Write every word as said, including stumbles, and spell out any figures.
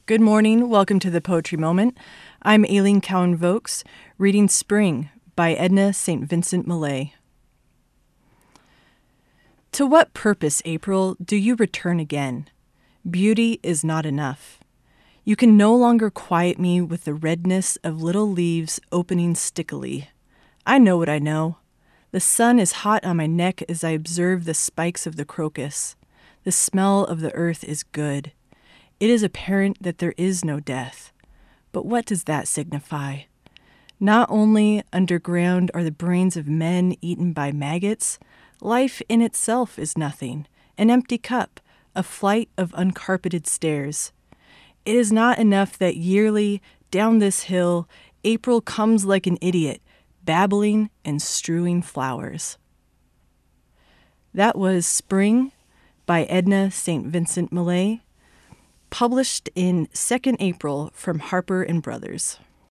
Good morning. Welcome to the Poetry Moment. I'm Aileen Cowan-Vokes, reading Spring by Edna Saint Vincent Millay. To what purpose, April, do you return again? Beauty is not enough. You can no longer quiet me with the redness of little leaves opening stickily. I know what I know. The sun is hot on my neck as I observe the spikes of the crocus. The smell of the earth is good. It is apparent that there is no death. But what does that signify? Not only underground are the brains of men eaten by maggots, life in itself is nothing, an empty cup, a flight of uncarpeted stairs. It is not enough that yearly, down this hill, April comes like an idiot, babbling and strewing flowers. That was Spring by Edna Saint Vincent Millay, published in second April from Harper and Brothers.